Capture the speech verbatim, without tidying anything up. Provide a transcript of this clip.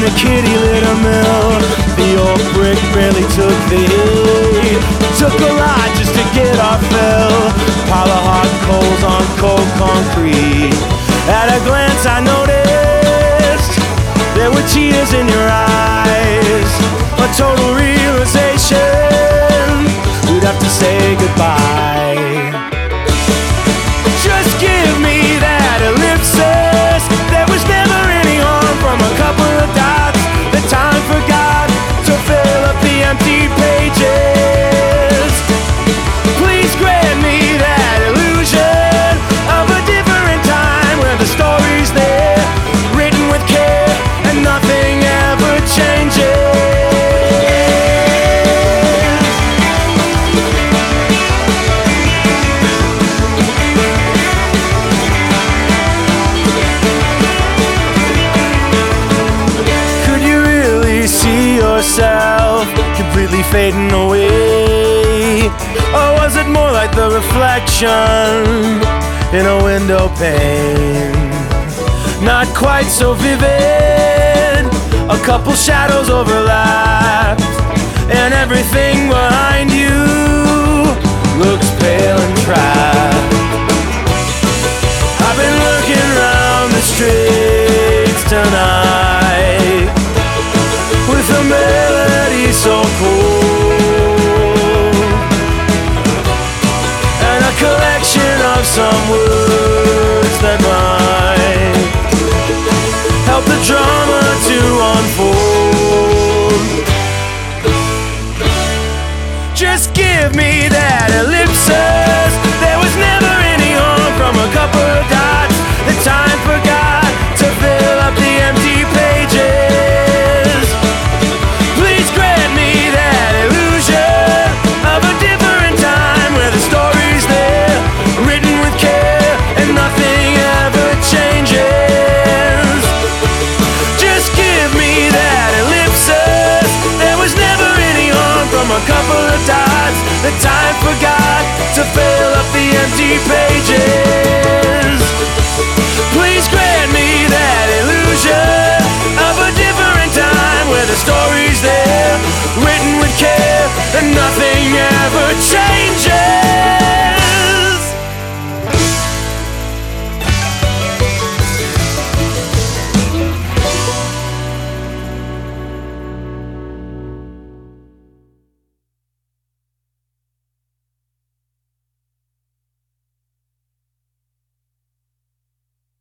the kitty litter mill. The old brick barely took the heat. Took a lot just to get our fill. Pile of hot coals on cold concrete. At a glance I noticed there were tears in your eyes. A total realization we'd have to say goodbye. Just give me that ellipsis. There was never any harm from a couple of dots that time forgot to fill up the empty pages. Please grant me that illusion of a different time where the story's there, written with care, and nothing ever changes. Yourself completely fading away? Or was it more like the reflection in a window pane? Not quite so vivid. A couple shadows overlapped, and everything behind you looks pale and trapped. I've been looking around the streets tonight with a melody so cold and a collection of some words